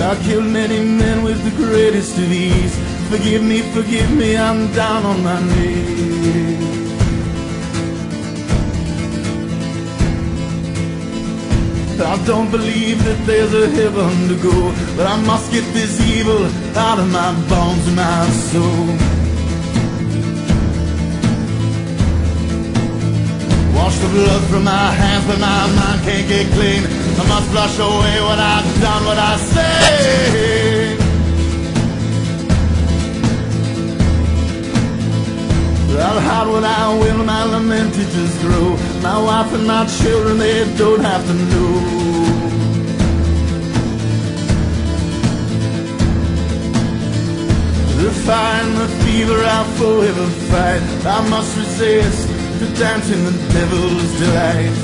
I killed many men with the greatest of ease. Forgive me, I'm down on my knees. I don't believe that there's a heaven to go, but I must get this evil out of my bones and my soul. Wash the blood from my hands, but my mind can't get clean. I must flush away what I've done, what I say. I'll hide what I will, my lamented just grow. My wife and my children, they don't have to know. The fire and the fever I'll forever fight. I must resist to dance in the devil's delight.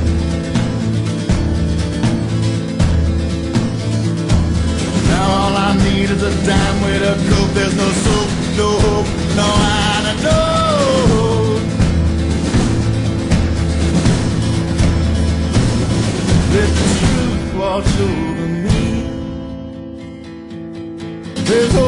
Now all I need is a damn way to cope. There's no soap, no hope, no antidote. Let the truth wash over me. There's